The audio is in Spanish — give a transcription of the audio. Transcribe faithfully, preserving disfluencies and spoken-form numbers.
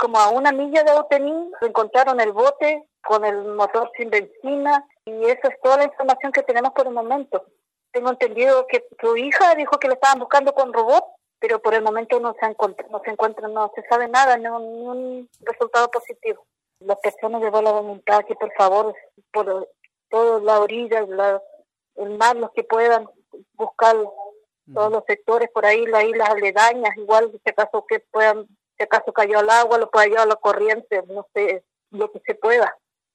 como a una milla de Autení, encontraron el bote con el motor sin benzina y esa es toda la información que tenemos por el momento. Tengo entendido que su hija dijo que le estaban buscando con robot, pero por el momento no se encuentra, no se encuentra, no se sabe nada, ni un, ni un resultado positivo. Las personas de buena voluntad que por favor, por todas las orillas, la, el mar, los que puedan buscar todos los sectores por ahí, las islas aledañas, igual si acaso que puedan, si acaso cayó al agua, lo pueda llevar a la corriente, no sé, lo que se pueda.